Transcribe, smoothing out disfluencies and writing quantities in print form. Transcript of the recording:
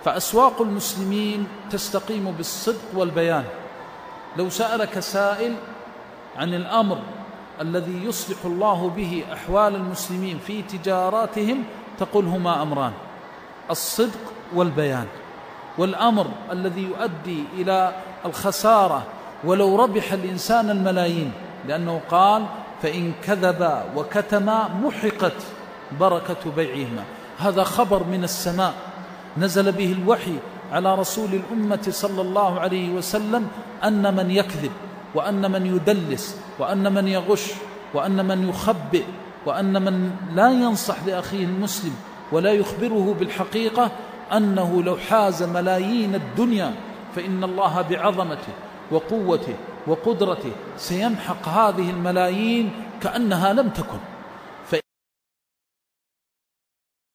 فأسواق المسلمين تستقيم بالصدق والبيان. لو سألك سائل عن الأمر الذي يصلح الله به أحوال المسلمين في تجاراتهم تقول هما أمران: الصدق والبيان. والأمر الذي يؤدي إلى الخسارة ولو ربح الإنسان الملايين، لأنه قال: فإن كذبا وكتما محقت بركة بيعهما. هذا خبر من السماء نزل به الوحي على رسول الأمة صلى الله عليه وسلم أن من يكذب، وأن من يدلس، وأن من يغش، وأن من يخبئ، وأن من لا ينصح لأخيه المسلم ولا يخبره بالحقيقة، أنه لو حاز ملايين الدنيا فإن الله بعظمته وقوته وقدرته سيمحق هذه الملايين كأنها لم تكن.